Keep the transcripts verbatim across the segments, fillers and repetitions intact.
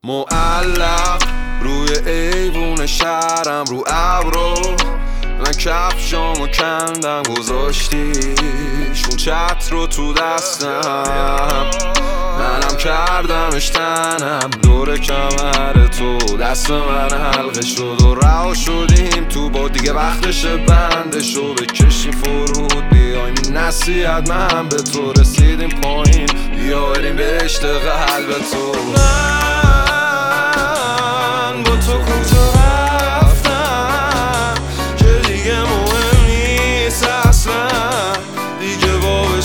معلق روی ایوون شهرم رو ابرو، من کفشامو کندم گذاشتیش اون چتر رو تو دستم، منم کردمش تنم دور کمر تو، دست من حلقه شد و رها شدیم تو با، دیگه وقتشه بندشو بکشیم فرود، بیایم این نصیحت من به تو، رسیدیم پایین بیا بریم به عشق قلب تو. من با تو کجا رفتم که دیگه مهم نیست اصلا، دیگه بابش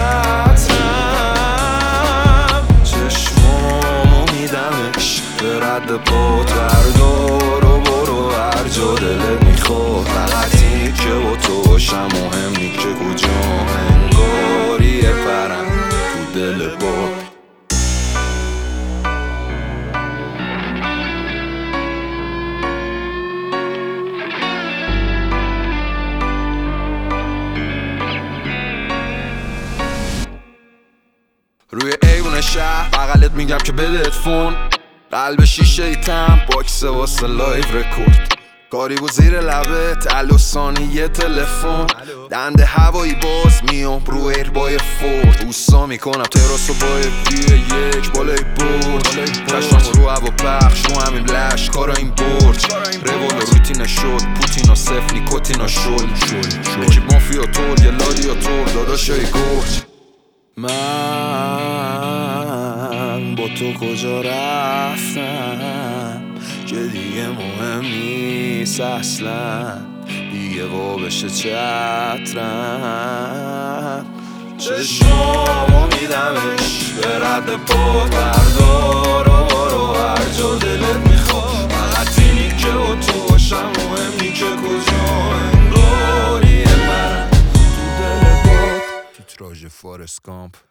چترم، چشمامو میدمش به رد پات، بردار و برو هر جا دلت میخواد، فقط اینی که با تو باشم مهم نی که کجا، انگاریه پرم تو دل باد. روی ایوون شهر بغلت میگم که بده فون، قلب شیشه ای تم باکس واسه لایو رکورد، کاری بود زیر لبت الو ثانیه تلفن، دنده هوایی باز میام رو ایر بای فورد، اوستا میکنم تراس و با وی یک بالای برد، چشمم رو هوا پخش رو همین لش کارا این برج، روال روتین شد پوتینا صف نیکوتینا شد، اکیب مافیا تور یه لادیا تور داداشای گرج. من با تو کجا رفتم که دیگه مهم نیست اصلا، دیگه قابش چترم، چشمامو میدمش به رد پات، بردار و برو هر جا دلت میخواد، فقط اینی که با تو باشم مهم نی که کجا، انگاریه پرم تو دل باد. تیتراژ فارست کامپ.